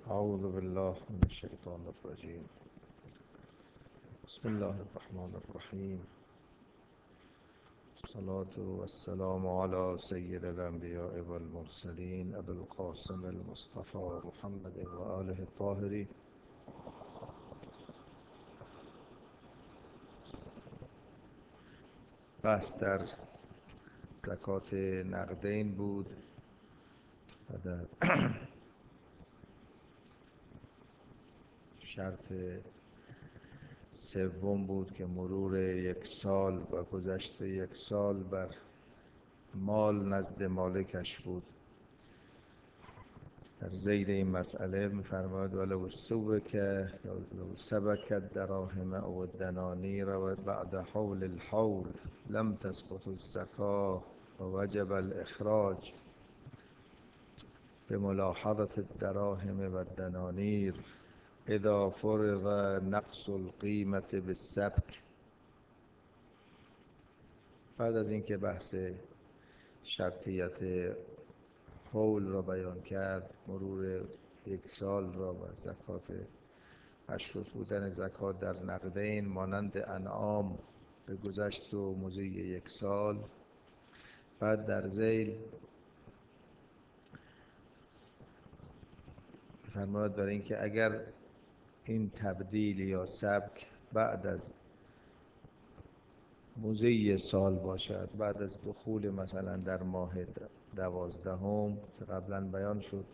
أعوذ بالله من الشيطان الرجيم. بسم الله الرحمن الرحيم. الصلاة والسلام على سيد الأنبياء والمرسلين أبي القاسم المصطفى محمد وآله الطاهرين. بحث در زکات نقدین بود و در شرط سوم بود که مرور 1 سال و گذشت 1 سال بر مال نزد مالکش بود. در ذیل این مسئله می‌فرماید ولو سبک الدراهم او الدنانیر و بعد حول الحول لم تسقط الزکاة و وجب الاخراج بملاحظة الدراهم و الدنانیر اذا فرض نقص القیمة بالسبک. بعد از اینکه بحث شرطیت حول را بیان کرد، مرور 1 سال را و زکات مشروط بودن زکات در نقدین مانند انعام به گذشت و مضی 1 سال، بعد در ذیل فرماید برای اینکه اگر این تبدیل یا سبک بعد از مضی سال باشد، بعد از دخول مثلا در ماه 12 که قبلا بیان شد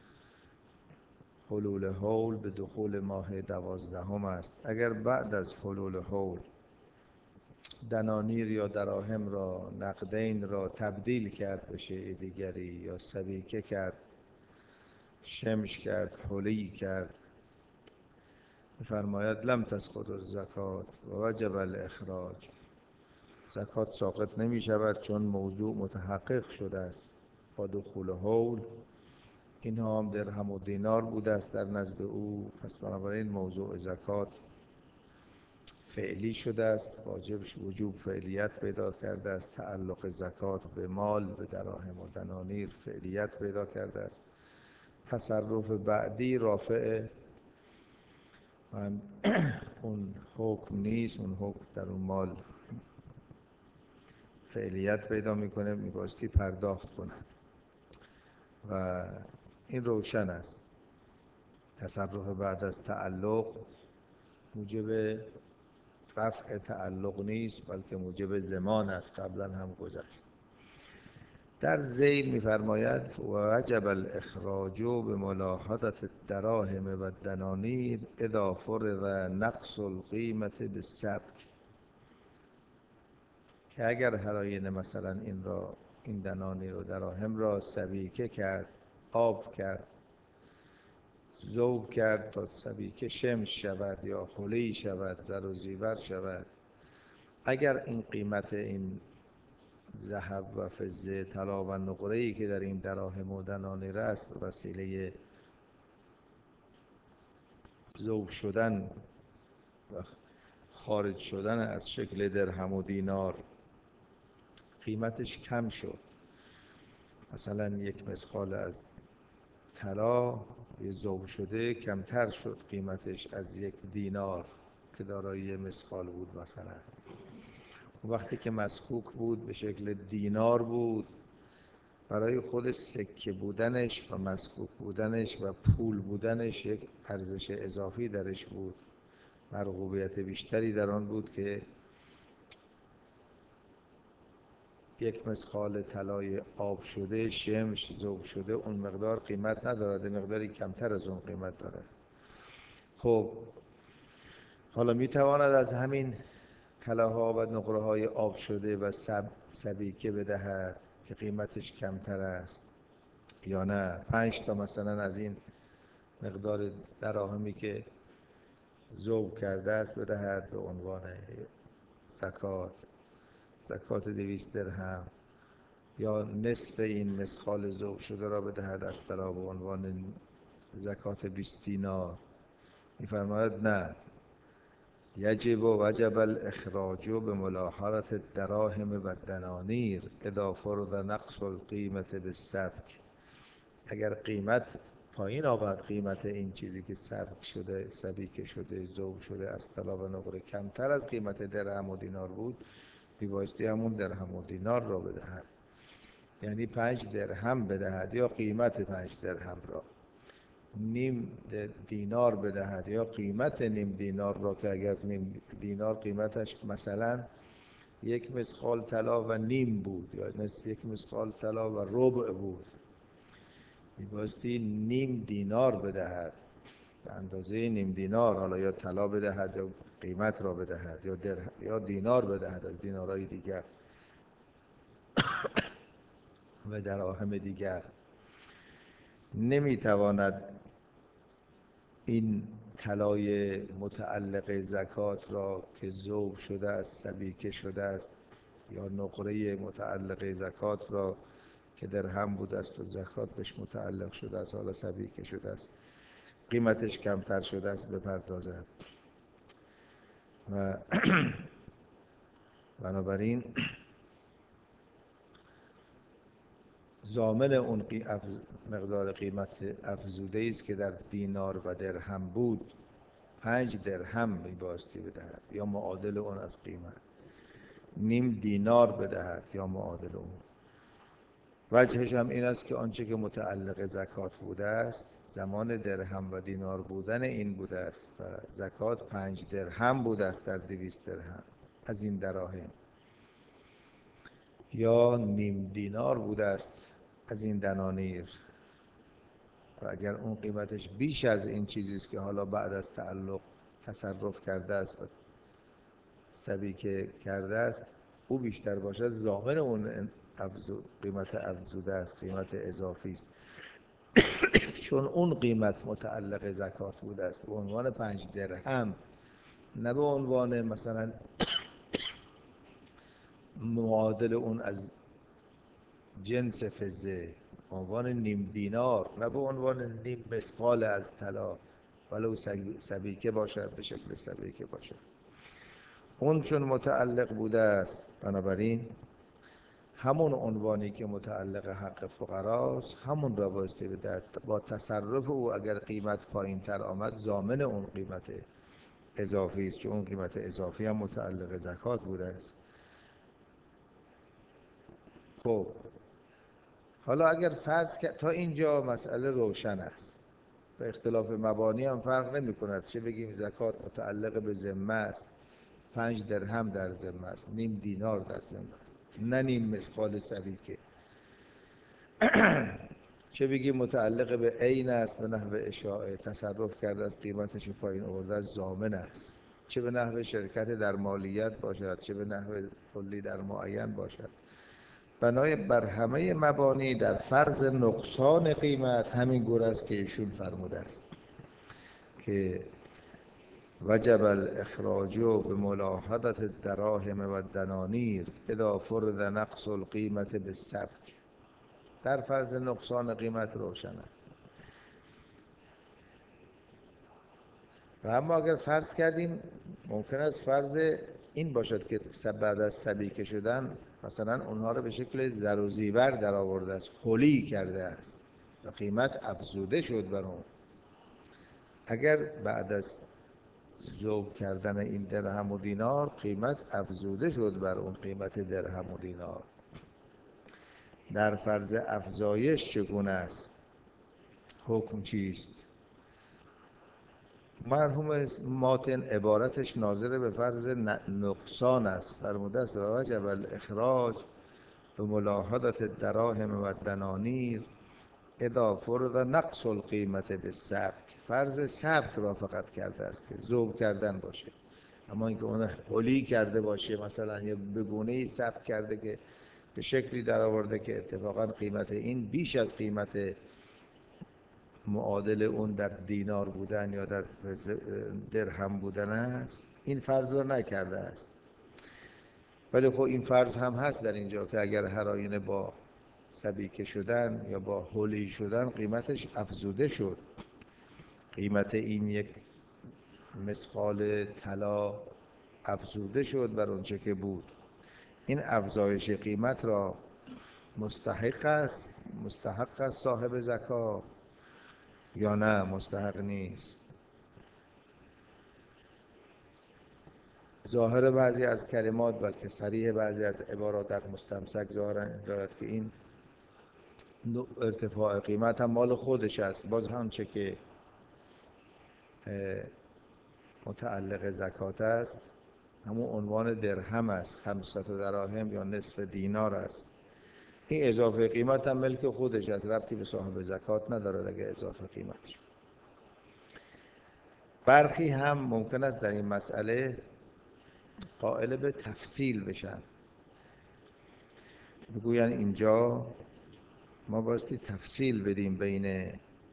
حلول حول به دخول ماه 12 است، اگر بعد از حلول حول دنانیر یا دراهم را نقدین را تبدیل کرد به شیء دیگری یا سبیکه کرد، شمش کرد، حلی کرد، فرماید لم تسقط الزکات و وجب الاخراج. زکات ساقط نمی شود چون موضوع متحقق شده است با دخول حول. اینها هم درهم و دینار بوده است در نزد او، پس بنابراین موضوع زکات فعلی شده است، وجوب فعلیت پیدا کرده است، تعلق زکات به مال، به دراهم و دنانیر فعلیت پیدا کرده است. تصرف بعدی رافع اون حکم نیست، اون حکم در اون مال فعلیت پیدا میکنه، میبایستی پرداخت کند و این روشن است. تصرف بعد از تعلق موجب رفع تعلق نیست بلکه موجب ضمان است، قبلا هم گذشت. در ذیل می‌فرماید و وجب الاخراج بملاحظة الدراهم و الدنانیر اذا فرض نقص القیمة بالسبک، که اگر هراین مثلا این دنانیر و دراهم را سبیکه کرد، آب کرد، ذوب کرد تا سبیکه شمش شود یا حلی شود، زر و زیور شود، اگر این قیمت این ذهب و فضه، طلا و نقره‌ای که در این دراهم و دنانیر است به وسیله ذوب شدن و خارج شدن از شکل درهم و دینار قیمتش کم شد، مثلا 1 مثقال از طلا یه ذوب شده کمتر شد قیمتش از 1 دینار که دارای مثقال بود، مثلا وقتی که مسکوک بود به شکل دینار بود، برای خود سکه بودنش و مسکوک بودنش و پول بودنش یک ارزش اضافی درش بود، مرغوبیت بیشتری در آن بود که 1 مثقال طلای آب شده، شمش، ذوب شده، اون مقدار قیمت ندارد، مقداری کمتر از اون قیمت داره. خب حالا میتواند از همین طلاها و نقره‌های آب شده و سبیکه بدهد که قیمتش کمتر است یا نه 5 تا مثلا از این مقدار دراهمی که ذوب کرده است بدهد به عنوان زکات 200 درهم، یا نصف این مثقال ذوب شده را بدهد از طلا به عنوان زکات 20 دینار. می‌فرماید نه، یجب و وجب الاخراج بملاحظة الدراهم و الدنانیر اذا فرض نقص القیمة بالسبک. اگر قیمت پایین آمد قیمت این چیزی که سبک شده، سبیکه شده، ذوب شده از طلا و نقره کمتر از قیمت درهم و دینار بود، میبایستی همون درهم و دینار را بدهد، یعنی 5 درهم بدهد یا قیمت 5 درهم را، نیم دینار بدهد یا قیمت نیم دینار را، که اگر نیم دینار قیمتش مثلا 1 مثقال طلا و نیم بود یا 1 مثقال طلا و ربع بود، میبایستی نیم دینار بدهد، به اندازه نیم دینار، حالا یا طلا بدهد یا قیمت را بدهد یا دینار بدهد از دینارهای دیگر و دراهم دیگر. نمیتواند این طلای متعلق زکات را که ذوب شده است، سبیکه شده است، یا نقره متعلق زکات را که درهم بوده است و زکات بهش متعلق شده است، حالا سبیکه شده است، قیمتش کمتر شده است، بپردازد. و بنابراین ضامن اون مقدار قیمت افزوده است که در دینار و درهم بود 5 درهم میبایستی بدهد یا معادل اون از قیمت، نیم دینار بدهد یا معادل اون. وجهش هم این است که آنچه که متعلق زکات بوده است زمان درهم و دینار بودن این بوده است و زکات 5 درهم بوده است در 200 درهم از این دراهم، یا نیم دینار بوده است از این دنانیر، و اگر اون قیمتش بیش از این چیزی است که حالا بعد از تعلق تصرف کرده است و سبیکه کرده است، او بیشتر باشد، ضامن اون قیمت افزوده است، قیمت اضافی است، چون اون قیمت متعلق زکات بوده است به عنوان 5 درهم، نه به عنوان مثلا معادل اون از جنس فضه، عنوان نیم دینار، نه به عنوان نیم مثقال از طلا، ولو سبیکه باشد، به شکل سبیکه باشد. اون چون متعلق بوده است، بنابراین همون عنوانی که متعلق حق فقراست همون را بایستی بدهد، با تصرف او اگر قیمت پایین تر آمد ضامن اون قیمت اضافی است، چون اون قیمت اضافی هم متعلق زکات بوده است. خب حالا اگر فرض کرد تا اینجا مسئله روشن است، به اختلاف مبانی هم فرق نمی کند، چه بگیم زکات متعلق به ذمه است، 5 درهم در ذمه است، نیم دینار در ذمه است، نه نیم مثقال سبیکه، چه بگیم متعلق به عین است، به نحو اشاعه تصرف کرده از قیمتش پایین آورده از ضامن است، چه به نحو شرکت در مالیت باشد، چه به نحو کلی در معین باشد. بنای بر همه مبانی در فرض نقصان قیمت همین گونه است که ایشون فرموده است که وجب الاخراج بملاحظة الدراهم و الدنانیر اذا فرض نقص القیمت بالسبک. در فرض نقصان قیمت روشن است. و اما اگر فرض کردیم ممکن است فرض این باشد که بعد از سبیکه شدن مثلا اونها رو به شکل زر و زیور در آورده است، حلی کرده است و قیمت افزوده شد بر اون. اگر بعد از ذوب کردن این درهم و دینار قیمت افزوده شد بر اون قیمت درهم و دینار، در فرض افزایش چگونه است؟ حکم چیست؟ مرحوم ماتن عبارتش ناظر به فرض نقصان است، فرموده است و وجب الاخراج به ملاحظة الدراهم و الدنانیر اذا فرض نقص القیمت بالسبک. فرض سبک را فقط کرده است که ذوب کردن باشه، اما اینکه اون حلی کرده باشه، مثلا یا به گونه‌ای سبک کرده که به شکلی در آورده که اتفاقا قیمت این بیش از قیمت معادل اون در دینار بودن یا در درهم بودن است، این فرض را نکرده است. ولی خب این فرض هم هست در اینجا که اگر هر آینه با سبیکه شدن یا با حلی شدن قیمتش افزوده شد، قیمت این 1 مثقال طلا افزوده شد بر اونچه که بود، این افزایش قیمت را مستحق است صاحب زکات یا نه مستحق نیست. ظاهر بعضی از کلمات بلکه صریح بعضی از عبارات در مستمسک ظاهرا دارد که این نوع ارتفاع قیمت هم مال خودش است. باز هم چه که متعلق زکات است همون عنوان درهم است، 500 دراهم یا نصف دینار است. این اضافه قیمت هم ملک خودش است، ربطی به صاحب زکات ندارد. اگه اضافه قیمت شد، برخی هم ممکن است در این مسئله قائل به تفصیل بشن، بگوین اینجا ما بایستی تفصیل بدیم بین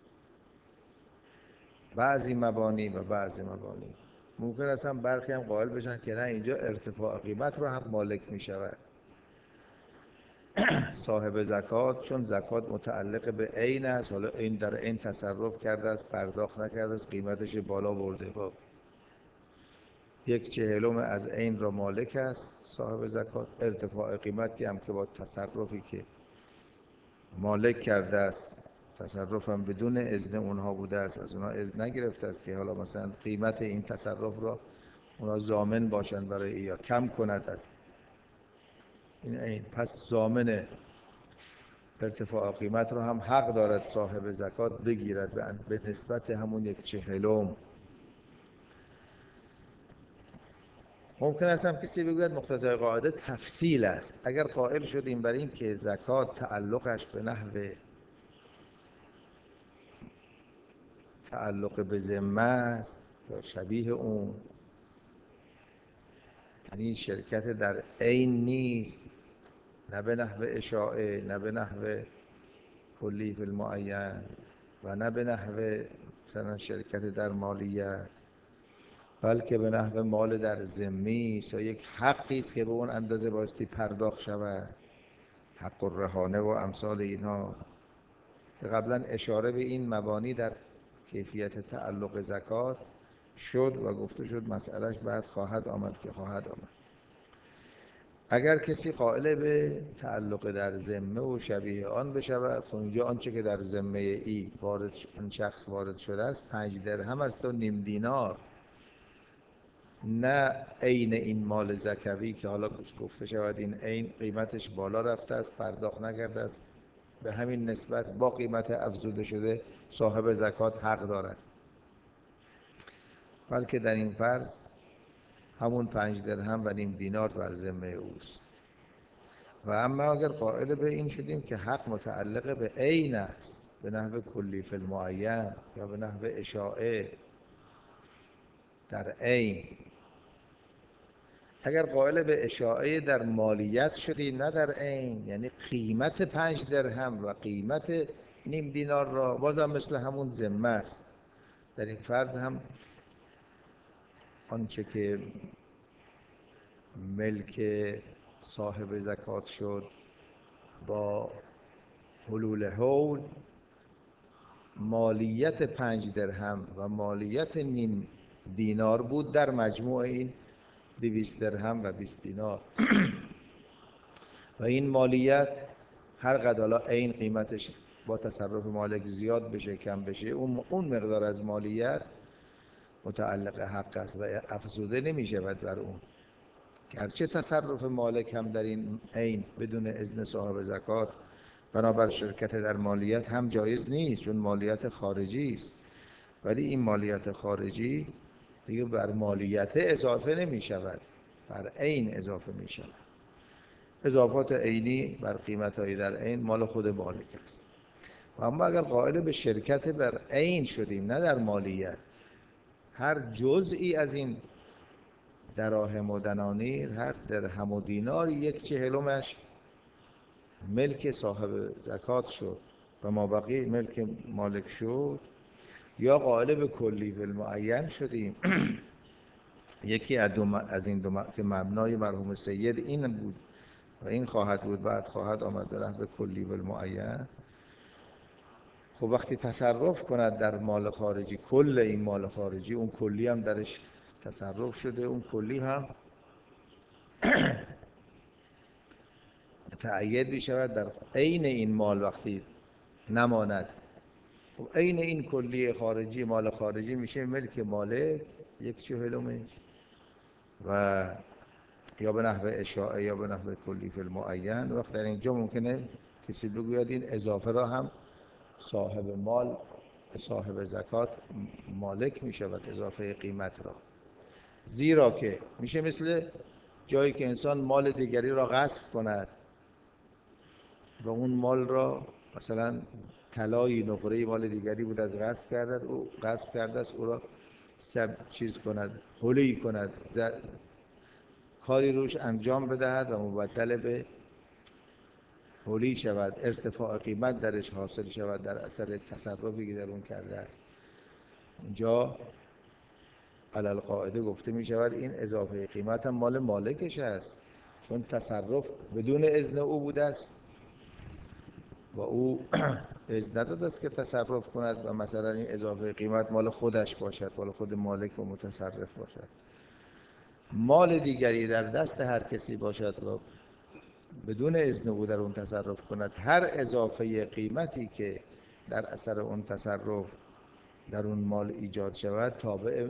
بعضی مبانی و بعضی مبانی. ممکن است هم برخی هم قائل بشن که نه، اینجا ارتفاع قیمت رو هم مالک می شود صاحب زکات، چون زکات متعلق به عین است. حالا این در عین تصرف کرده است، پرداخت نکرده است، قیمتش بالا برده، خب 1/40 از عین را مالک است صاحب زکات. ارتفاع قیمتی هم که با تصرفی که مالک کرده است، تصرفم بدون اذن اونها بوده است، از اونها اذن نگرفته است که حالا مثلا قیمت این تصرف را اونها ضامن باشند برای یا کم کند از این عین. پس ضامن ارتفاع قیمت رو هم حق دارد صاحب زکات بگیرد به نسبت همون 1/40. ممکن است هم کسی بگوید مقتضای قاعده تفصیل است. اگر قائل شدیم بر این که زکات تعلقش به نحو تعلق به ذمه است یا شبیه اون، یعنی شرکت در عین نیست، نه به نحو اشاعه، نه به نحو کلی فی المعین و نه به نحو مثلا شرکت در مالیت، بلکه به نحو مال در ذمی است یا یک حقی است که به اون اندازه بایستی پرداخت شود، حق الرهانه و امثال اینها که قبلا اشاره به این مبانی در کیفیت تعلق زکات شد و گفته شد مسئلهش بعد خواهد آمد که خواهد آمد. اگر کسی قائل به تعلق در ذمه و شبیه آن بشود، خب اینجا آنچه که در ذمه این شخص وارد شده است 5 درهم است و نیم دینار، نه عین این مال زکوی که حالا گفته شود این عین قیمتش بالا رفته است، پرداخت نکرده است، به همین نسبت با قیمت افزوده شده صاحب زکات حق دارد، بلکه در این فرض همون 5 درهم و نیم دینار بر ذمه اوست. و اما اگر قائل به این شدیم که حق متعلق به عین است، به نحو کلی فی المعین یا به نحو اشاعه در عین، اگر قائل به اشاعه در مالیت شدی نه در عین، یعنی قیمت 5 درهم و قیمت نیم دینار را بازم مثل همون ذمه است، در این فرض هم آنچه که ملک صاحب زکات شد با حلول حول مالیت 5 درهم و مالیت نیم دینار بود، در مجموع این 200 درهم و 20 دینار و این مالیت هر قدر عین قیمتش با تصرف مالک زیاد بشه کم بشه، اون مقدار از مالیت متعلق حق است و افزوده نمی شود بر اون. گرچه تصرف مالک هم در این عین بدون اذن صاحب زکات بنابر شرکت در مالیت هم جایز نیست، چون مالیت خارجی است، ولی این مالیت خارجی دیگه بر مالیت اضافه نمی شود، بر عین اضافه می شود. اضافات عینی بر قیمت‌های در عین مال خود مالک است. و اما اگر قائل به شرکت بر عین شدیم نه در مالیت، هر جزئی از این دراهم و دنانیر، هر درهم و دینار 1/40 ملک صاحب زکات شد و ما بقیه ملک مالک شد، یا قائل به کلی فی المعین شدیم یکی از این دو که مبنای مرحوم سید این بود و این خواهد بود بعد خواهد آمد در نحو کلی فی المعین. خب وقتی تصرف کند در مال خارجی، کل این مال خارجی، اون کلی هم درش تصرف شده، اون کلی هم متعید می شود در عین این مال وقتی نماند خب عین این کلیه خارجی، مال خارجی میشه ملک مالک 1/40 و یا به نحو اشاعه یا به نحو کلی فی المعین. وقت در اینجا ممکنه کسی بگوید این اضافه را هم صاحب مال، صاحب زکات مالک می شود، اضافه قیمت را، زیرا که میشه مثل جایی که انسان مال دیگری را غصب کند و اون مال را مثلا طلای نقره مال دیگری بود از غصب کرده است، او را چیز کند، حلی کند، کاری روش انجام بدهد و مبدل به حلی شود، ارتفاع قیمت درش حاصل شود در اثر تصرفی که در اون کرده است. اونجا علی القاعده گفته می شود این اضافه قیمت هم مال مالکش است، چون تصرف بدون اذن او بوده است و او اذن نداده است که تصرف کند و مثلا این اضافه قیمت مال خودش باشد، مال خود مالک و متصرف باشد. مال دیگری در دست هر کسی باشد و بدون اذن او در اون تصرف کند، هر اضافه قیمتی که در اثر اون تصرف در اون مال ایجاد شود تابع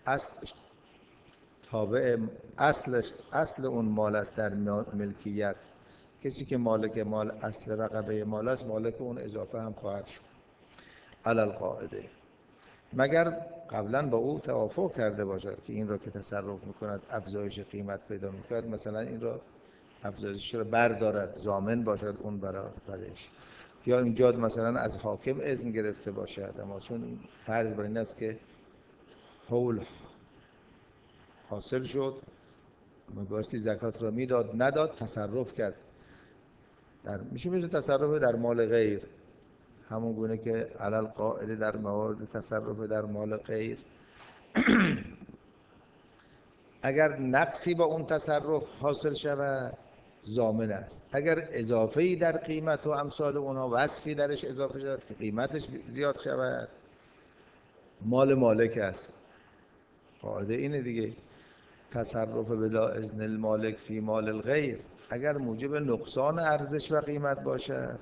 اصل اون مال است در ملکیت. کسی که مالک مال، اصل رقبه مال است، مالک اون اضافه هم خواهد شد علی القاعده، مگر قبلا با او توافق کرده باشد که این را که تصرف میکند افزایش قیمت پیدا میکند، مثلا این را افزایش را بردارد، ضامن باشد اون برایش، یا اینجا مثلا از حاکم اذن گرفته باشد. اما چون فرض بر این است که حول حاصل شد، بایستی زکات را میداد، نداد، تصرف کرد، میشه تصرف در مال غیر، همون گونه که علل قاعده در موارد تصرف در مال غیر اگر نقصی با اون تصرف حاصل شود ضامن است، اگر اضافه‌ای در قیمت و امثال اونها، وصفی درش اضافه شود که قیمتش زیاد شود، مال مالک است. قاعده اینه دیگه، تصرف بلا اذن المالک فی مال الغیر اگر موجب نقصان ارزش و قیمت باشد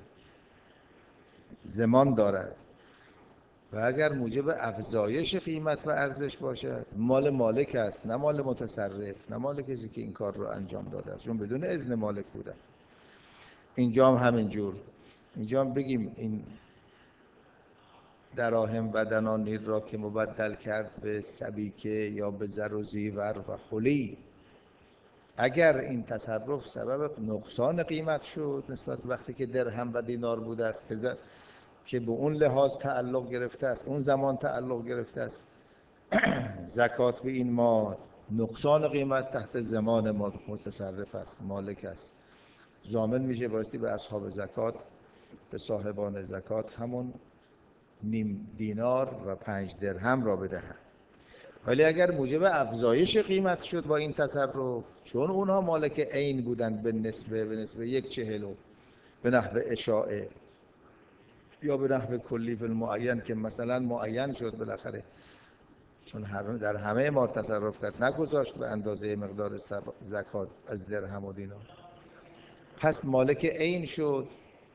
ضمان دارد و اگر موجب افزایش قیمت و ارزش باشد مال مالک است، نه مال متصرف، نه مال کسی که این کار رو انجام داده است، چون بدون اذن مالک بوده. اینجا هم همینجور، اینجا هم بگیم این دراهم و دنانیر را که مبدل کرد به سبیکه یا به زر و زیور و حلی، اگر این تصرف سبب نقصان قیمت شد نسبت وقتی که درهم و دینار بوده است که به اون لحاظ تعلق گرفته است، اون زمان تعلق گرفته است، زکات به این مال، نقصان قیمت تحت ضمان متصرف است، مالک است، ضامن میشه، بایستی به اصحاب زکات، به صاحبان زکات همون نیم دینار و 5 درهم را بدهد. ولی اگر موجب افزایش قیمت شد با این تصرف، چون اونها مالک عین بودند به نسبه 1/40 به نحو اشاعه یا به نحو کلی فی المعین که مثلا معین شد بالاخره، چون در همه ما تصرف کرد، نگذاشت به اندازه مقدار زکات از درهم و دینار، پس مالک عین شد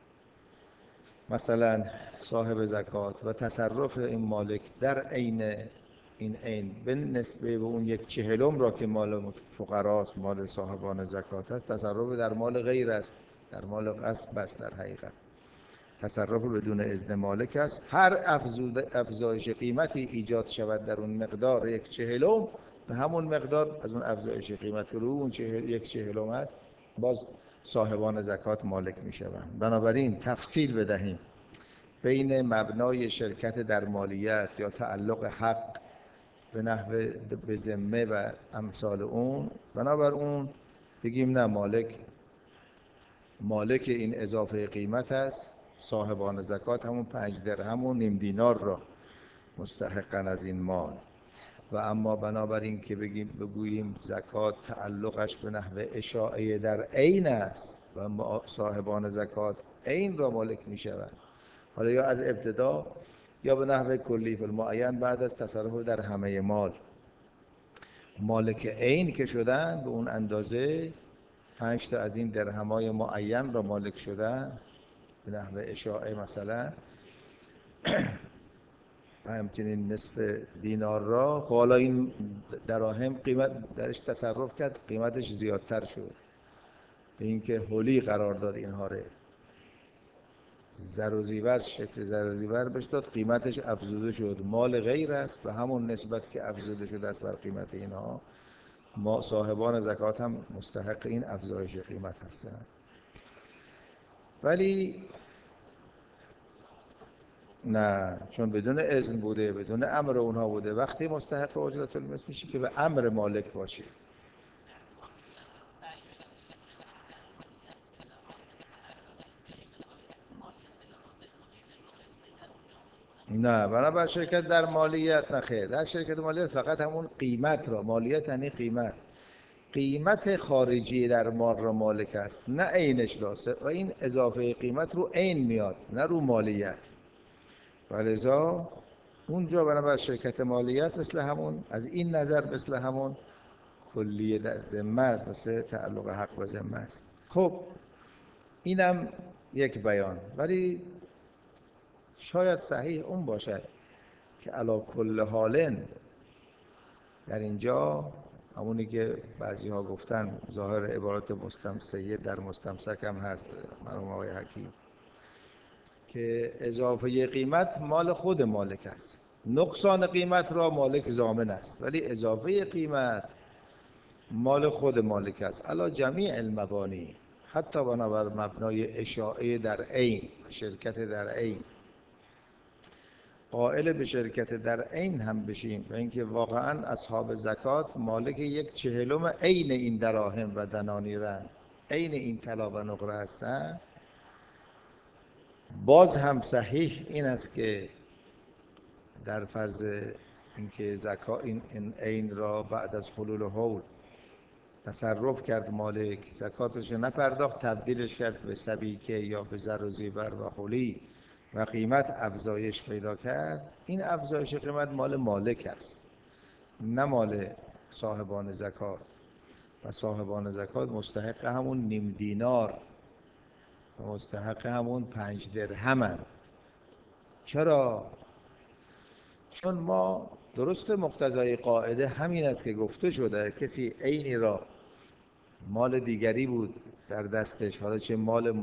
مثلا صاحب زکات و تصرف این مالک در عین این عین به نسبه به اون 1/40 را که مال فقراست، مال صاحبان زکات است، تصرف در مال غیر است، در مال غصب است، در حقیقت تصرف بدون اذن مالک است. هر افزایش قیمتی ایجاد شود در اون مقدار 1/40 به همون مقدار از اون افزایش قیمت رو اون 1/40 است، باز صاحبان زکات مالک می شوند. بنابراین تفصیل بدهیم بین مبنای شرکت در مالیت یا تعلق حق به نحو به ذمه و امثال اون، بنابر اون بگیم نه، مالک این اضافه قیمت است، صاحبان زکات همون 5 درهم و نیم دینار را مستحقن از این مال. و اما بنابراین که بگوییم زکات تعلقش به نحو اشاعه در عین است و صاحبان زکات عین را مالک می شوند، حالا یا از ابتدا یا به نحو کلی فی المعین بعد از تصرف در همه مال، مالک عین که شدن به اون اندازه 5 تا از این درهمای معین را مالک شدن به نحو اشاعه مثلا، و همچنین نصف دینار را، خب حالا این دراهم قیمت درش تصرف کرد، قیمتش زیادتر شد، به اینکه حلی قرار داد اینها رو، زر و زیور، شکل زر و زیور بهش داد، قیمتش افزوده شد، مال غیر است و همون نسبت که افزوده شده است بر قیمت اینها، ما صاحبان زکات هم مستحق این افزایش قیمت هستند. ولی نه، چون بدون اذن بوده، بدون امر اونها بوده، وقتی مستحق اجرت المثل میشه که به امر مالک باشه. نه، بنابر شرکت در مالیت نخیر، در شرکت مالیت فقط همون قیمت را، مالیت یعنی قیمت، قیمت خارجی در مال را مالک است، نه عینش را، و این اضافه قیمت رو عین میاد نه رو مالیت. ولذا اونجا بنابر شرکت مالیت مثل همون، از این نظر مثل همون کلیه در ذمه است، مثل تعلق حق و ذمه است. خب اینم یک بیان، ولی شاید صحیح اون باشد که علی کل حال در اینجا همونی که بعضی ها گفتن ظاهر عبارت مستمسک در مستمسک هم هست مرحوم آقای حکیم، که اضافه قیمت مال خود مالک است، نقصان قیمت را مالک ضامن است، ولی اضافه قیمت مال خود مالک است علی جمیع المبانی، حتی بنابر مبنای اشاعه در عین، شرکت در عین. قائل به شرکت در عین هم بشیم و اینکه واقعا اصحاب زکات مالک 1/40 عین این دراهم و دنانیرند، عین این طلا و نقره هستند، باز هم صحیح این است که در فرض اینکه زکات این عین را بعد از حلول حول تصرف کرد مالک، زکاتش رو نپرداخت، تبدیلش کرد به سبیکه یا به زر و زیور و حلی و قیمت افزایش پیدا کرد، این افزایش قیمت مال مالک است، نه مال صاحبان زکات. و صاحبان زکات مستحق همون نیم دینار و مستحق همون 5 درهمند. چرا؟ چون ما درست مقتضای قاعده همین است که گفته شده کسی عینی را مال دیگری بود در دستش، حالا چه مال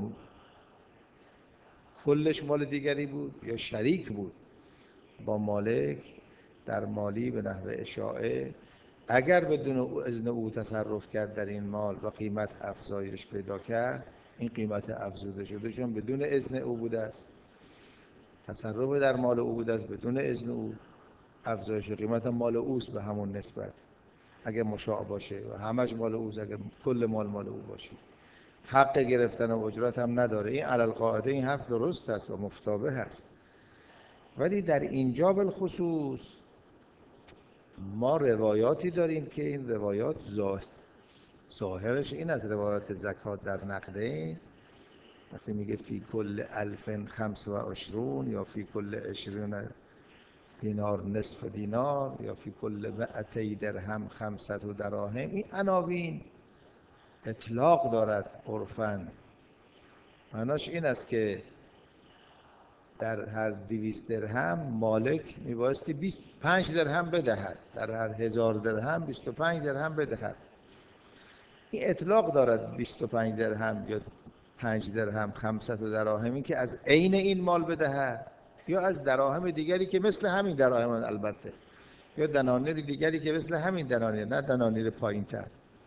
کلش مال دیگری بود یا شریک بود با مالک در مالی به نحو اشاعه، اگر بدون اذن او تصرف کرد در این مال و قیمت افزایش پیدا کرد، این قیمت افزوده شده چون بدون اذن او بوده است، تصرف در مال او بوده است بدون اذن او، افزایش قیمت مال اوست به همون نسبت اگه مشاع باشه و همش مال اوست اگه کل مال او باشه، حق گرفتن و اجرت هم نداره. این علی القاعده این حرف درست است و مفتابه است، ولی در اینجا بالخصوص ما روایاتی داریم که این روایات ظاهرش این از روایات زکات در نقدین، وقتی میگه فی کل 1025 یا فی کل 20 دینار نصف دینار یا فی کل 200 درهم 500 دراهم، این عناوین اطلاق دارد عرفاً. معناش این است که در هر 200 درهم مالک میبایستی 25 درهم بدهد، در هر 1000 درهم 25 درهم بدهد. این اطلاق دارد 25 درهم یا 5 درهم 500 دراهم، این که از عین این مال بدهد یا از دراهم دیگری که مثل همین دراهم البته، یا دنانیر دیگری که مثل همین دنانیر، نه دنانیر پایین تر.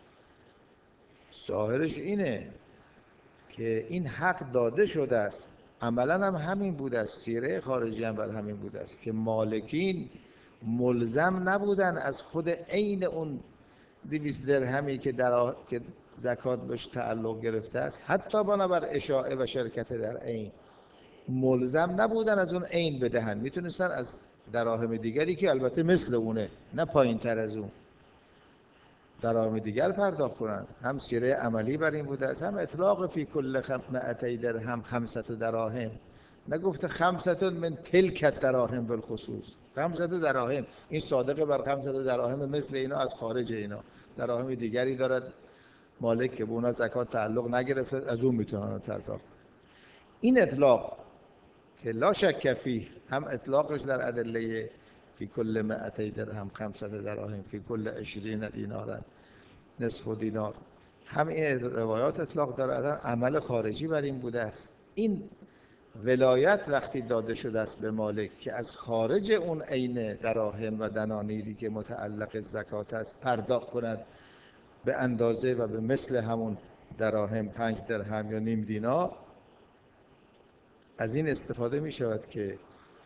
ظاهرش اینه که این حق داده شده است، عملا هم همین بوده است، سیره خارجی هم بر همین بوده است که مالکین ملزم نبودن از خود عین اون 200 درهمی که که زکات بهش تعلق گرفته است، حتی بنابر اشاعه و شرکت در عین ملزم نبودن از اون عین بدهن، میتونستن از دراهم دیگری که البته مثل اونه نه پایین تر از اون دراهم دیگر پرداخت کنند. هم سیره عملی بر این بوده است، هم اطلاق فی کل 200 درهم 500 دراهم، نگفته 500 من تلک الدراهم بالخصوص، 500 دراهم، این صادقه بر 500 دراهم مثل اینا از خارج اینا، دراهم دیگری دارد مالک که به اونا زکات تعلق نگرفته، از اون میتونن پرداخت. این اطلاق که لا شک فیه، هم اطلاقش در ادله فی کل 200 درهم 500 دراهم فی کل 20 دینار نصف دینار، هم این روایات اطلاق دارد، عمل خارجی بر این بوده است. این ولایت وقتی داده شده است به مالک که از خارج اون عین دراهم و دنانیری که متعلق زکات است پرداخت کند به اندازه و به مثل همون دراهم 5 درهم یا نیم دینار، از این استفاده می شود که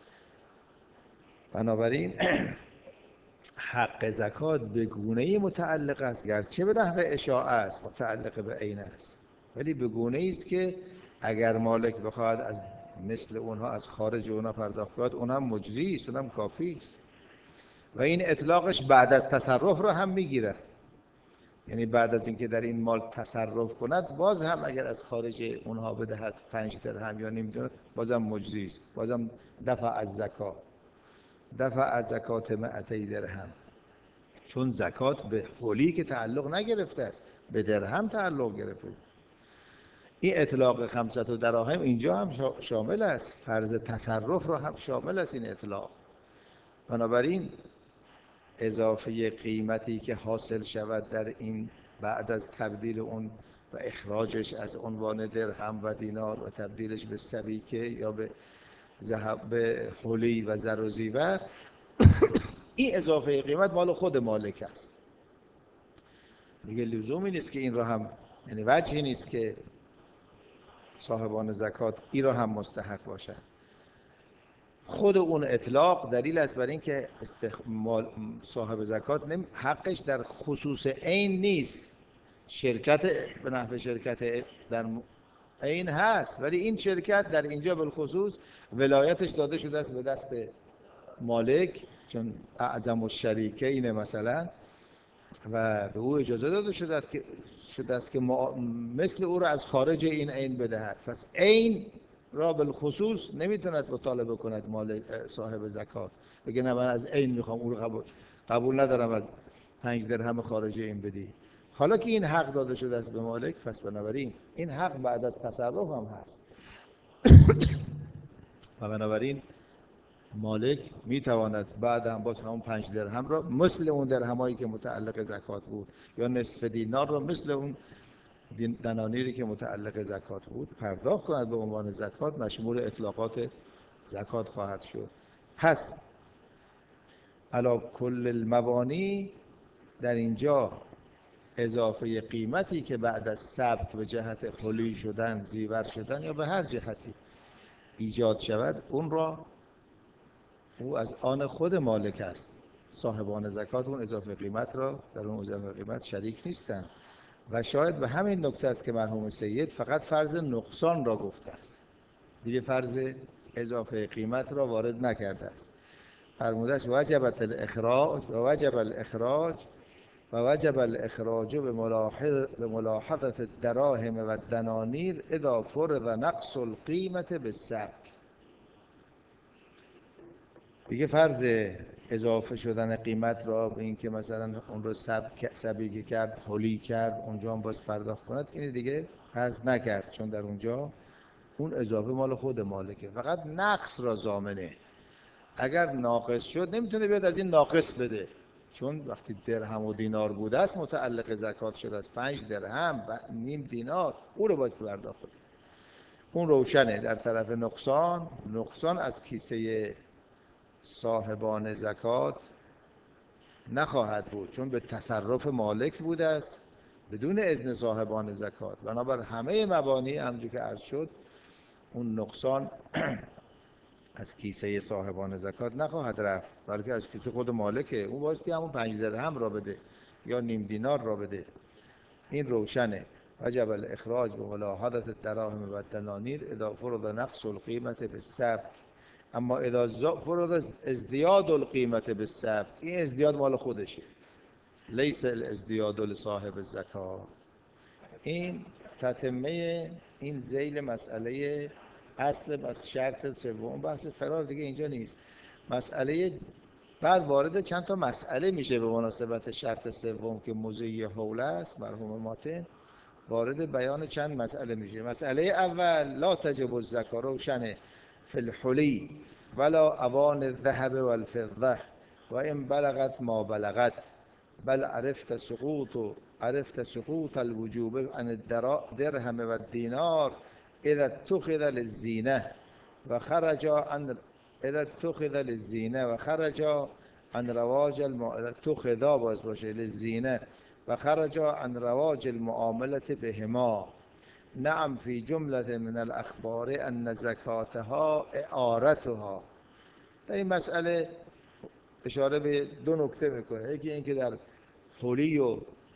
بنابراین حق زکات به گونه‌ای متعلق است، گرچه به نحو اشاعه است، متعلق به عین است، ولی به گونه‌ای است که اگر مالک بخواهد از مثل اونها از خارج اونها پرداخت کند، اونم مجزی است، اونم کافی است. و این اطلاقش بعد از تصرف را هم میگیرد، یعنی بعد از اینکه در این مال تصرف کند باز هم اگر از خارج اونها بدهد 5 درهم یا نیم دینار بازم مجزی است، بازم دفع از زکات، دفع از زکات 200 درهم، چون زکات به حولی که تعلق نگرفته است، به درهم تعلق گرفته. این اطلاق 500 دراهم اینجا هم شامل است، فرض تصرف را هم شامل است این اطلاق. بنابراین اضافه قیمتی که حاصل شود در این بعد از تبدیل اون و اخراجش از عنوان درهم و دینار و تبدیلش به سبیکه یا به ذهب، به حولی و زر و زیور، این اضافه قیمت مال خود مالک است دیگه. لزومی نیست که این رو هم، یعنی وجهی نیست که صاحبان زکات این رو هم مستحق باشند. خود اون اطلاق دلیل است بر این که صاحب زکات حقش در خصوص عین نیست. شرکت به نحو شرکت در عین هست، ولی این شرکت در اینجا بالخصوص ولایتش داده شده است به دست مالک، چون اعظم الشریکین مثلا، و به او اجازه داده شده است که مثل او را از خارج این عین بدهد. پس عین را بالخصوص نمیتوند مطالبه کند مال صاحب زکات، بگه نه من از عین میخوام، او رو قبول ندارم از 5 درهم خارج این بدی. حالا که این حق داده شده است به مالک، پس بنابراین این حق بعد از تصرف هم هست و بنابراین مالک میتواند بعد هم باز همون 5 درهم را مثل اون درهمایی که متعلق زکات بود یا نصف دینار را مثل اون دنانیری که متعلق زکات بود پرداخت کند به عنوان زکات، مشمول اطلاقات زکات خواهد شد. پس علی کل المبانی در اینجا اضافه قیمتی که بعد از سبک به جهت حلی شدن، زیور شدن یا به هر جهتی ایجاد شود، اون را او از آن خود مالک است. صاحبان زکات اون اضافه قیمت را در اون اضافه قیمت شریک نیستند و شاید به همین نکته است که مرحوم سید فقط فرض نقصان را گفته است، دیگه فرض اضافه قیمت را وارد نکرده است. فرموده است وجبت الاخراج و وجب الاخراج و وجب الاخراج به ملاحظه الدراهم و الدنانیر اذا فرض نقص القیمت بالسبک. دیگه فرض اضافه شدن قیمت را به این که مثلا اون رو سبیکه کرد، حلی کرد، اونجا هم باز پرداخت کند، این دیگه فرض نکرد، چون در اونجا اون اضافه مال خود مالکه، فقط نقص را ضامنه. اگر ناقص شد نمیتونه بیاد از این ناقص بده، چون وقتی درهم و دینار بوده است متعلق زکات شده است، 5 درهم و نیم دینار او رو باید پرداخت کنه. اون روشنه. در طرف نقصان از کیسه صاحبان زکات نخواهد بود، چون به تصرف مالک بوده است بدون اذن صاحبان زکات. بنابر همه مبانی همونجور که عرض شد اون نقصان از کیسه صاحبان زکات نخواهد رفت، بلکه از کیسه خود مالکه. اون بایستی همون 5 درهم را بده یا نیم دینار را بده. این روشنه. وجب الاخراج به ملاحظه الدراهم و الدنانیر اذا فرض نقص القیمت بالسبک. اما اذا فرض ازدیاد القیمت بالسبک، این ازدیاد مال خودشه، لیس الازدیاد لصاحب الزکات. این تتمه این ذیل مسئله اصل بس شرط سوم. بحث فرار دیگه اینجا نیست. مسئله بعد وارد چند تا مسئله میشه به مناسبت شرط سوم که موضوعی حول است. مرحوم ماتن وارد بیان چند مسئله میشه. مسئله اول لا تجب الزکات، روشنه فی الحلی ولا اوان الذهب والفضه و این بلغت ما بلغت بل عرفت سقوط الوجوب عن الدرهم و الدینار اذا اتخذ للزینه و خرج عن رواج اتخذا باز باشه للزینه و خرج عن رواج المعامله بهما. نعم فی جمله من الاخبار ان زکاتها اعارتها. در این مسئله اشاره به دو نکته میکنه. یکی این که در حلی و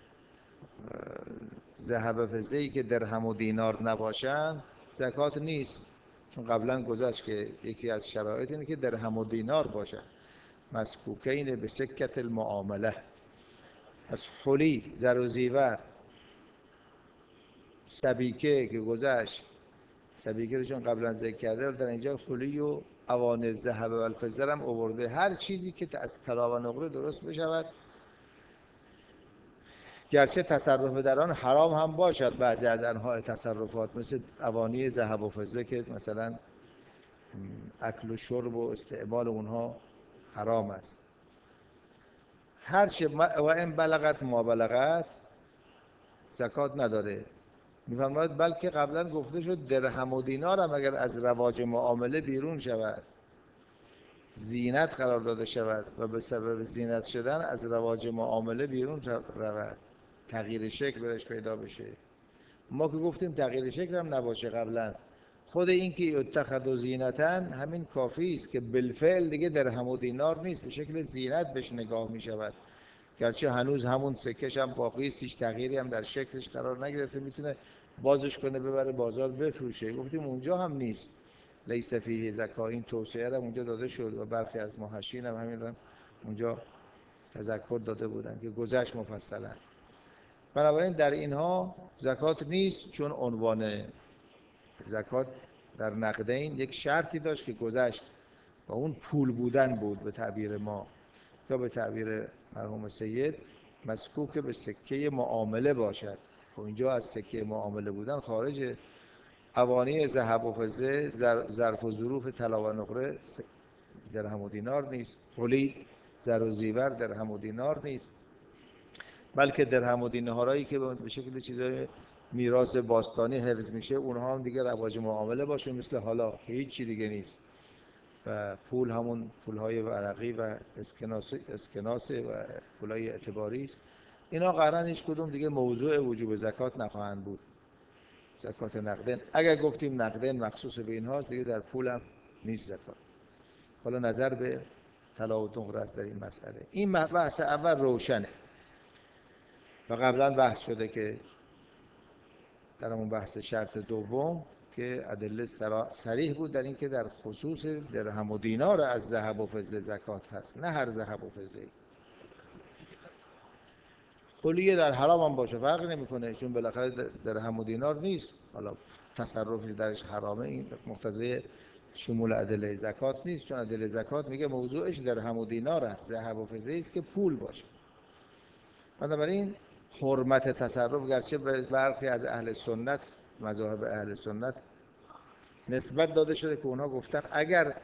ذهب فضه‌ای که درهم و دینار نباشند زکات نیست، چون قبلا گذشت که یکی از شرایط اینه که درهم و دینار باشن مسکوکین به سکت المعامله. از حلی، زر و زیور، سبیکه که گذشت، سبیکه رو چون قبلا ذکر کرده در اینجا حلی و اوانه ذهب و الفضه هم آورده. هر چیزی که از طلا و نقره درست بشود، گرچه تصرف در آن حرام هم باشد بعضی از انواع تصرفات، مثل اوانی ذهب و فضه که مثلا اکل و شرب و استعمال اونها حرام است. هر چه و این بلغت ما بلغت زکات نداره. میفرماید بلکه قبلا گفته شد درهم و دینار هم اگر از رواج معامله بیرون شود، زینت قرار داده شود و به سبب زینت شدن از رواج معامله بیرون رود، تغییر شکل برش پیدا بشه. ما که گفتیم تغییر شکل هم نباشه قبلا، خود این که اتخذوا زینتن همین کافی است که بالفعل دیگه درهم و دینار نیست، به شکل زینت بهش نگاه می شود. گرچه هنوز همون سکش هم باقی است، هیچ تغییری هم در شکلش قرار نگرفته، میتونه بازش کنه ببره بازار بفروشه. گفتیم اونجا هم نیست لیس فیه زکا، این توصیه را اونجا داده شد و برخی از محشین هم همین را اونجا تذکر داده بودن که گذشت مفصلا. بنابراین در اینها زکات نیست، چون عنوان زکات در نقدین یک شرطی داشت که گذشت و اون پول بودن بود به تعبیر ما، یا به تعبیر مرحوم سید مسکوک به سکه معامله باشد. و اینجا از سکه معامله بودن خارج اوانی ذهب و فضه، ظرف و ظروف طلا و نقره درهم و دینار نیست، حلی زر و زیور درهم و دینار نیست، بلکه درهم و دینارهایی که به شکل چیزای میراث باستانی حفظ میشه اونها هم دیگه رواج معامله باشه مثل حالا که هیچ چی دیگه نیست. و پول همون پولهای ورقی و اسکناسه و پولهای اعتباری است. اینا قرار هیچ کدوم دیگه موضوع وجوب زکات نخواهند بود. زکات نقدین اگر گفتیم نقدین مخصوص به اینهاست، دیگه در پول هم نیست زکات. حالا نظر به طلا و نقره است در این مسئله. این بحث اول روشنه و قبلا بحث شده که در اون بحث شرط دوم که ادله صریح بود در این که در خصوص درهم و دینار از ذهب و فضه زکات هست، نه هر ذهب و فضه. حلیه در حرام هم باشه فرق نمیکنه، چون بالاخره درهم و دینار نیست، حالا تصرفی درش حرامه، این مقتضی شمول ادله زکات نیست، چون ادله زکات میگه موضوعش درهم و دینار است، ذهب و فضه است که پول باشه. بنابراین حرمت تصرف، گرچه به برخی از اهل سنت، مذاهب اهل سنت نسبت داده شده که اونها گفتن اگر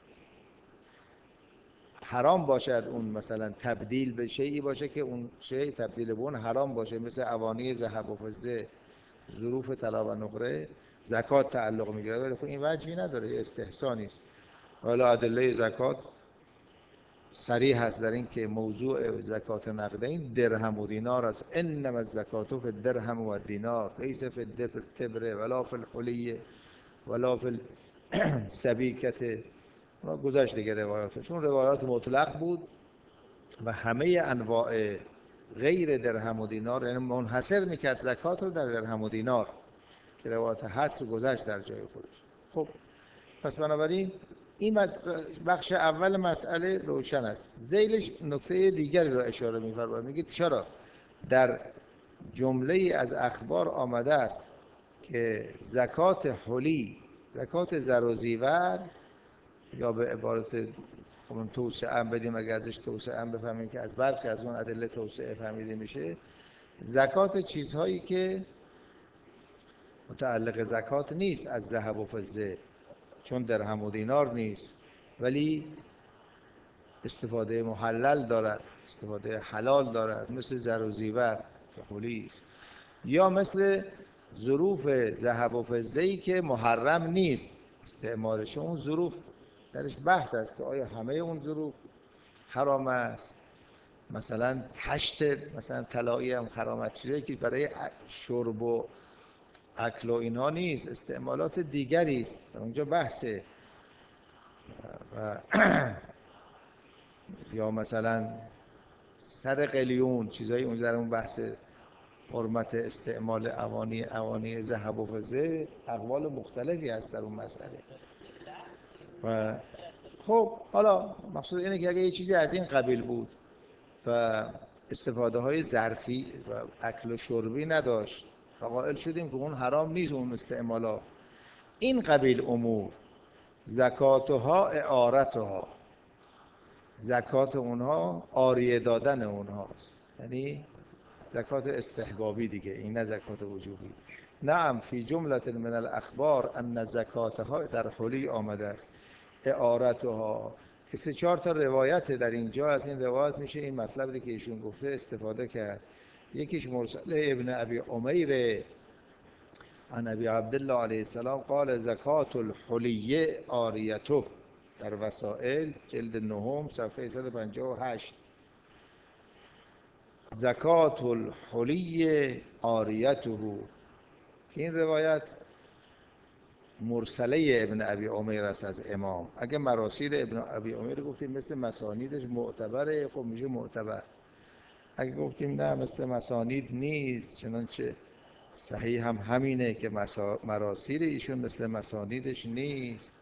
حرام باشد اون مثلا تبدیل به شیئی باشه که اون شیء تبدیل به اون حرام باشه، مثل اوانی ذهب و فضه، ظروف طلا و نقره، زکات تعلق میگیره. ولی خب این وجهی نداره، استحسانی است. حالا ادله زکات صریح هست در این که موضوع زکات نقدین درهم و دینار است. انما الزکات فی الدرهم و الدینار لیس فی التبر ولا فی الحلی ولا فی السبیکه. گذشت دیگه روایات، چون روایات مطلق بود و همه انواع غیر درهم و دینار، یعنی منحصر میکرد زکات رو در درهم و دینار که روایات هست و گذشت در جای خودش. خب پس بنابراین این بخش اول مسئله روشن است. ذیلش نکته دیگری رو اشاره می‌فرماید، میگه چرا در جمله از اخبار آمده است که زکات حلی، زکات زر و زیور، یا به عبارت خب توسعه هم بدیم اگر ازش توسعه هم بفهمیم که از برخی از اون ادله توسعه فهمیده میشه، زکات چیزهایی که متعلق زکات نیست از ذهب و فضه، چون درهم و دینار نیست ولی استفاده محلل دارد، استفاده حلال دارد، مثل زر و زیور که حلی است، یا مثل ظروف ذهب و فضه‌ای که محرم نیست استعمالش. اون ظروف درش بحث است که آیا همه اون ظروف حرام است، مثلا تشت مثلا طلایی هم حرام است، چیزایی که برای شرب و اکل و اینها نیست، استعمالات دیگری است، اونجا بحثه. و یا مثلا سر قلیون، چیزایی اونجا در اون بحث حرمت استعمال اواني ذهب و فضه، اقوال مختلفی هست در اون مسئله. و خب حالا مقصود اینه که اگه یه چیزی از این قبیل بود و استفاده های ظرفی و اکل و شربی نداشت و قائل شدیم که اون حرام نیست، اون استعمالات، این قبیل امور زکاتها اعارتها، زکات اونها عاریه دادن اونهاست، یعنی زکات استحبابی دیگه، این نه زکات وجوبی. نعم فی جملة من الاخبار ان زکاتها در حلی آمده است، اعارتها که 3-4 تا روایت در اینجا، از این روایت میشه این مطلبی که ایشون گفته استفاده کرد. یکیش مرسل ابن ابی عمیر عن ابی عبدالله علیه السلام قال زکات الحلیه عاریته، در وسائل جلد 9 صفحه 158. زکات الحلی عاریته، این روایت مرسله ابن ابی عمیر است از امام. اگه مراسیل ابن ابی عمیر گفتیم مثل مسانیدش معتبره، خب میشه معتبر. اگه گفتیم نه مثل مسانید نیست، چنانچه صحیح هم همینه که مراسیل ایشون مثل مسانیدش نیست.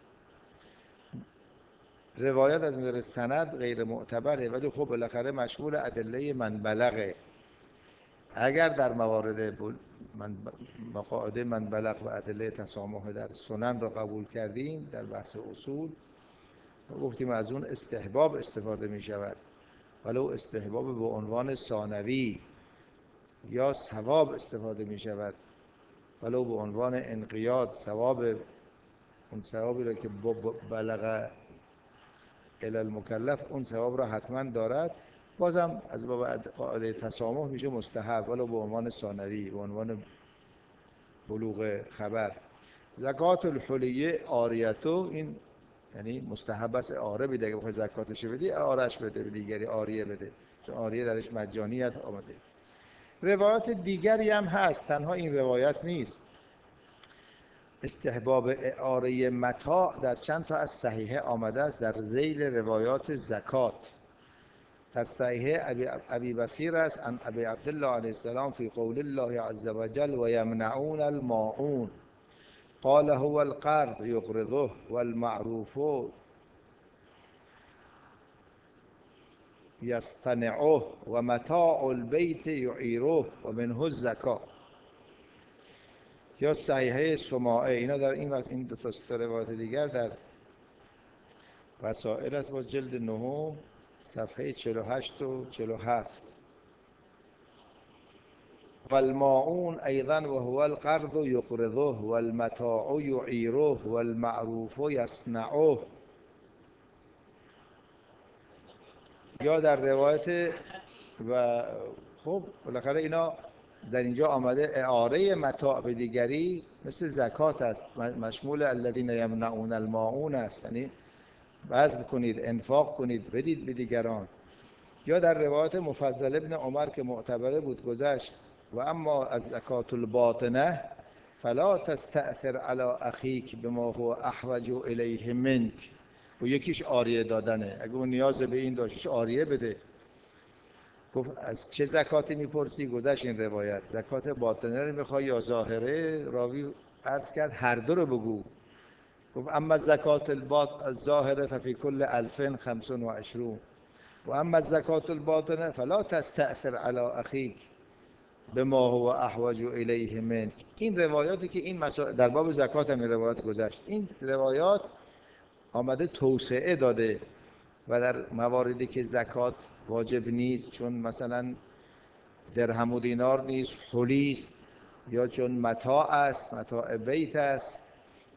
روایت از نظر سند غیر معتبره، ولی خب بالاخره مشمول ادله من بلغه. اگر در موارد مقاعد من بلغ و ادله تسامح در سنن را قبول کردیم در بحث اصول، گفتیم از اون استحباب استفاده می شود، ولو استحباب به عنوان ثانوی، یا ثواب استفاده می شود ولو به عنوان انقیاد، ثواب اون ثوابی را که بلغ الی المکلف اون ثواب را حتما دارد، بازم از باب قاعده تسامح میشه مستحب ولو به عنوان ثانوی، به عنوان بلوغ خبر. زکات الحلیه عاریته، این یعنی مستحب است اعاره بده، اگه بخوای زکاتش بدی اعارهش بده، به دیگری عاریه بده، چون عاریه درش مجانیت آمده. روایات دیگری هم هست، تنها این روایت نیست. استحباب اعاره متاع در چند تا از صحیحه آمده است در ذیل روایات زکات. در صحیحه ابی بصیر است عن ابی عبدالله علیه السلام فی قول الله عز وجل و یمنعون الماعون قال هو القرض یقرضه والمعروف یصطنعه و متاع البیت یعیره و منه الزکات. یا صحیحه سماعه، اینا در این دو تا روایت دیگر در وسائل است با جلد 9 صفحه 48 و 47. والماعون ایضا و هو القرض یقرضه والمتاع یعیره والمعروف یصنعه. یا در روایت و خب بالاخره اینا در اینجا آمده اعاره متاع به دیگری مثل زکات است، مشمول الذین یمنعون الماعون است، یعنی بذل کنید، انفاق کنید، بدید به دیگران. یا در روایت مفضل ابن عمر که معتبره بود گذشت و اما از زکات الباطنه فلا تستأثر علی اخیک بما هو احوج الیه منک. و یکیش عاریه دادنه، اگه اون نیاز به این داشت عاریه بده. گفت از چه زکاتی میپرسی؟ گذشت این روایت زکات باطنه رو میخوای یا ظاهره؟ راوی عرض کرد هر دو رو بگو. گفت اما زکات الظاهره ففی کل 1025 و اما زکات الباطنه فلا تستأثر علی اخیک بما هو احوج الیه منک. این روایاتی که این در باب زکات هم روایات گذشت، این روایات آمده توسعه داده و در مواردی که زکات واجب نیست، چون مثلا درهم و دینار نیست، حلی است، یا چون متاع است، متاع بیت است،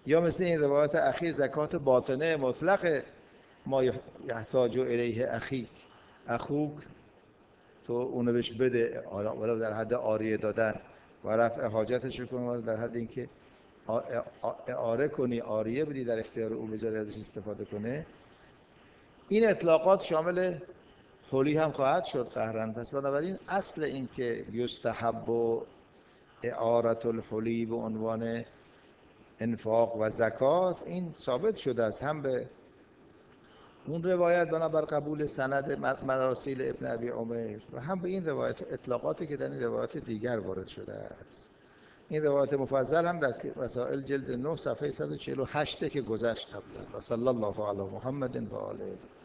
یا مثل این روایت اخیر زکات باطنه مطلق ما یحتاج الیه اخوک، تو اونو بهش بده، ولو در حد عاریه دادن و رفع حاجتش کن، ولی در حد اینکه اعاره کنی، عاریه بدی در اختیار او بذاری ازش استفاده کنه. این اطلاقات شامل حلی هم خواهد شد قهرن. پس بنابراین اصل این که یستحب و اعارت الحلی به عنوان انفاق و زکات این ثابت شده است، هم به اون روایت بنابر قبول سند مراسیل ابن ابی عمر و هم به این روایت اطلاقاتی که در این روایت دیگر وارد شده است. این روایت مفصل هم در مسائل جلد 9 صفحه 148 که گذشت قبلا. و صلی الله علی محمد و آله